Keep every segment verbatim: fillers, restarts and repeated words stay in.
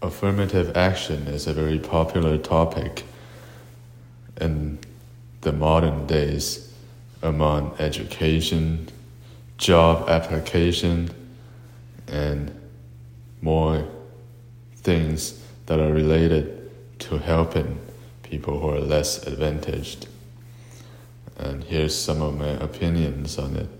affirmative action is a very popular topic in the modern days among education, job application, and more things that are related to helping people who are less advantaged. And here's some of my opinions on it.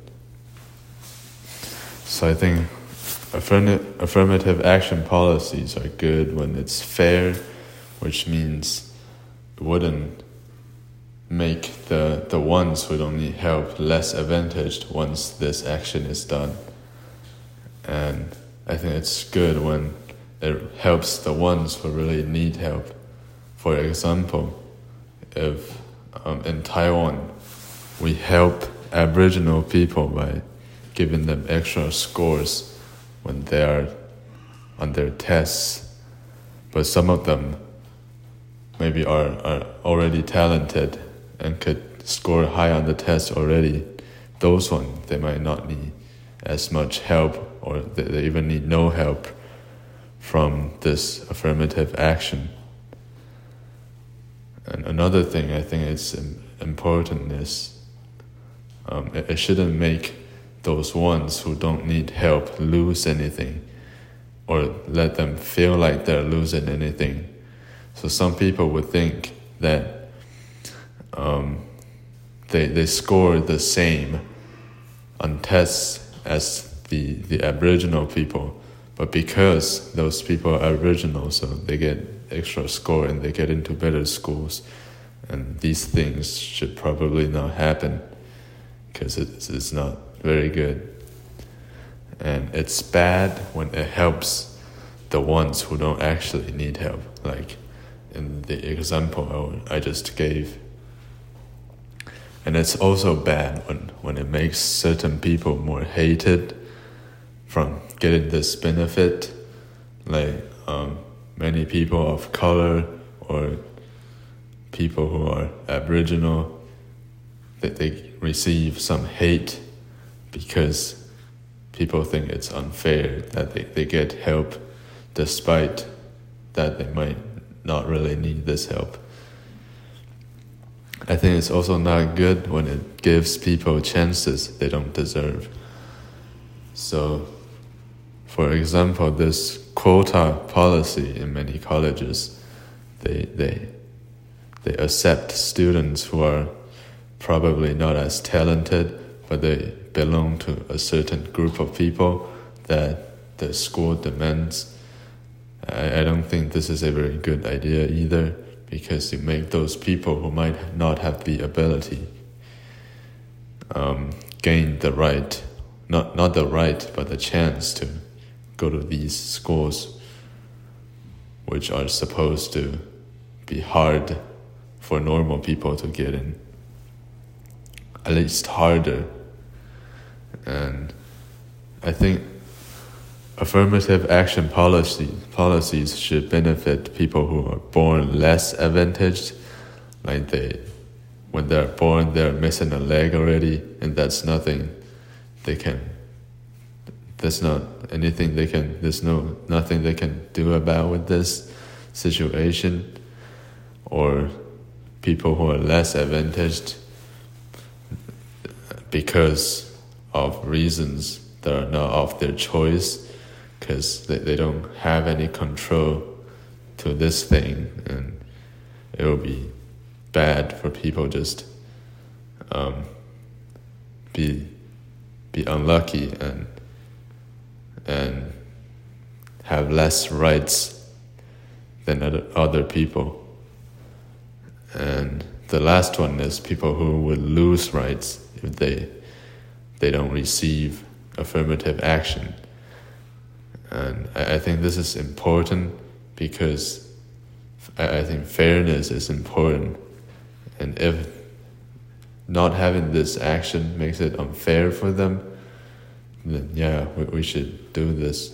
So I think affirm- affirmative action policies are good when it's fair, which means it wouldn't make the, the ones who don't need help less advantaged once this action is done. And I think it's good when it helps the ones who really need help. For example, if um, in Taiwan we help Aboriginal people by giving them extra scores when they are on their tests, but some of them maybe are, are already talented and could score high on the test already. Those ones, they might not need as much help, or they, they even need no help from this affirmative action. And another thing I think is important is um, it, it shouldn't make those ones who don't need help lose anything, or let them feel like they're losing anything. So some people would think that um, they they score the same on tests as the, the Aboriginal people, but because those people are Aboriginal, so they get extra score and they get into better schools. And these things should probably not happen because it's, it's not very good. And it's bad when it helps the ones who don't actually need help, like in the example I just gave. And it's also bad when, when it makes certain people more hated from getting this benefit, like um, many people of color or people who are Aboriginal, that they receive some hate because people think it's unfair that they, they get help despite that they might not really need this help. I think it's also not good when it gives people chances they don't deserve. So, for example, this quota policy in many colleges, they they they accept students who are probably not as talented, but they belong to a certain group of people that the school demands. I, I don't think this is a very good idea either, because you make those people who might not have the ability um, gain the right, not not the right, but the chance to go to these schools, which are supposed to be hard for normal people to get in, at least harder. And I think affirmative action policy, policies should benefit people who are born less advantaged, like they, when they're born, they're missing a leg already, and that's nothing they can, there's not anything they can, there's no, nothing they can do about with this situation. Or people who are less advantaged because of reasons that are not of their choice, because they, they don't have any control to this thing, and it will be bad for people just um, be be unlucky and and have less rights than other, other people. And the last one is people who will lose rights if they they don't receive affirmative action. And I, I think this is important because I, I think fairness is important. And if not having this action makes it unfair for them, then yeah, we, we should do this.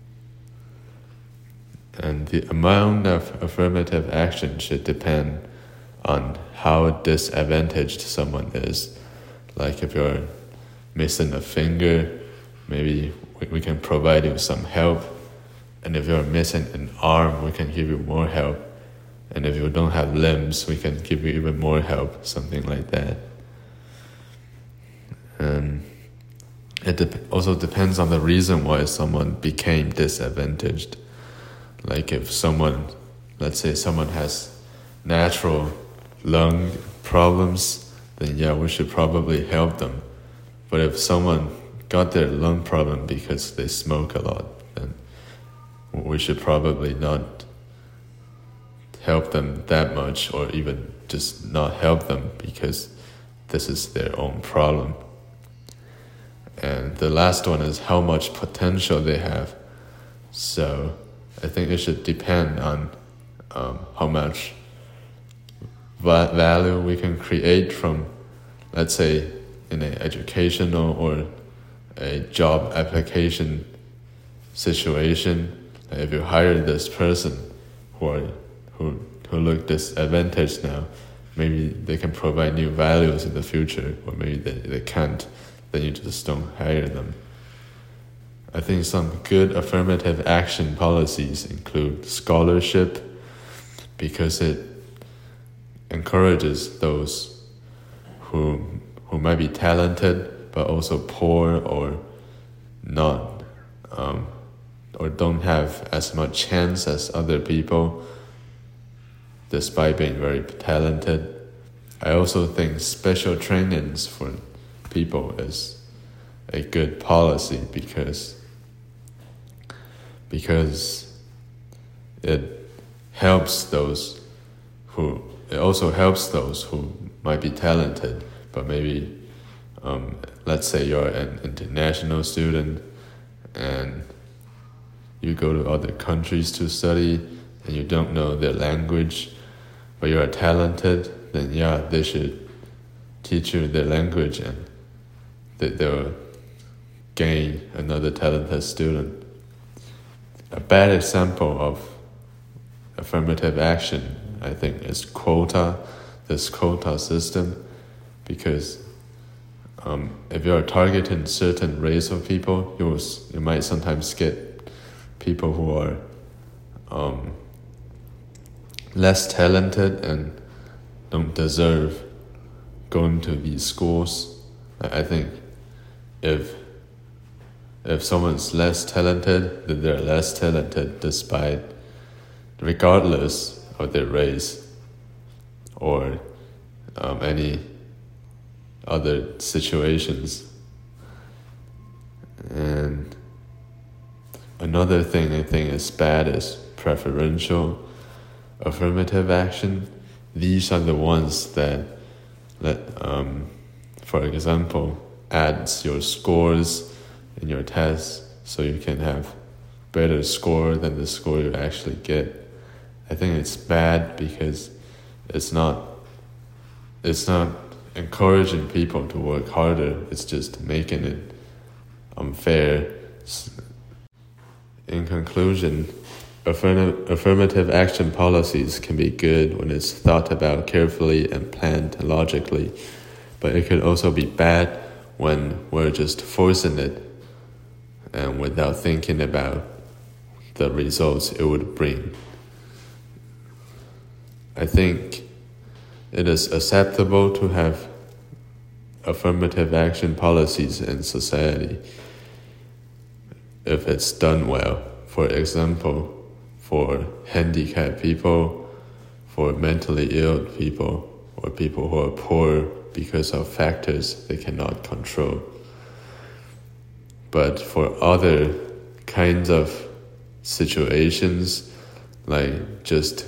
And the amount of affirmative action should depend on how disadvantaged someone is. Like if you're missing a finger, maybe we, we can provide you some help And if you're missing an arm, we can give you more help. And if you don't have limbs, we can give you even more help, something like that. And it de- also depends on the reason why someone became disadvantaged. Like if someone, let's say someone has natural lung problems, then yeah, we should probably help them. But if someone got their lung problem because they smoke a lot, then we should probably not help them that much, or even just not help them because this is their own problem. And the last one is how much potential they have. So I think it should depend on um, how much va- value we can create from, let's say, in an educational or a job application situation. If you hire this person who are who who look disadvantaged now, maybe they can provide new values in the future, or maybe they, they can't, then you just don't hire them. I think some good affirmative action policies include scholarship, because it encourages those who who might be talented but also poor or not um, or don't have as much chance as other people despite being very talented. I also think special trainings for people is a good policy because because it helps those who it also helps those who might be talented, but maybe um, let's say you're an international student and you go to other countries to study and you don't know their language, but you are talented, then yeah, they should teach you their language and they, they'll gain another talented student. A bad example of affirmative action, I think, is quota, this quota system, because um, if you're targeting certain race of people, you will, you might sometimes get people who are um, less talented and don't deserve going to these schools. I think if if someone's less talented, then they're less talented despite, regardless of their race or um, any other situations. And another thing I think is bad is preferential affirmative action. These are the ones that let, um, for example, adds your scores in your tests so you can have better score than the score you actually get. I think it's bad because it's not it's not encouraging people to work harder, it's just making it unfair. In conclusion, affirm- affirmative action policies can be good when it's thought about carefully and planned logically, but it could also be bad when we're just forcing it and without thinking about the results it would bring. I think it is acceptable to have affirmative action policies in society if it's done well. For example, for handicapped people, for mentally ill people, or people who are poor because of factors they cannot control. But for other kinds of situations, like just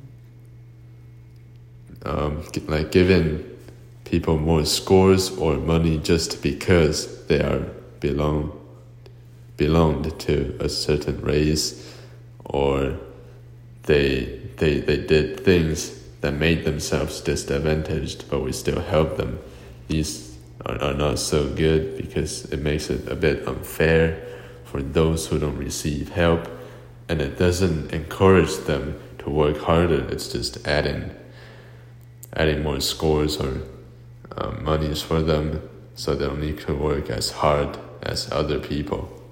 um, like giving people more scores or money just because they are belong belonged to a certain race, or they they they did things that made themselves disadvantaged, but we still help them. These are, are not so good because it makes it a bit unfair for those who don't receive help, and it doesn't encourage them to work harder. It's just adding adding more scores or um, monies for them so they don't need to work as hard as other people.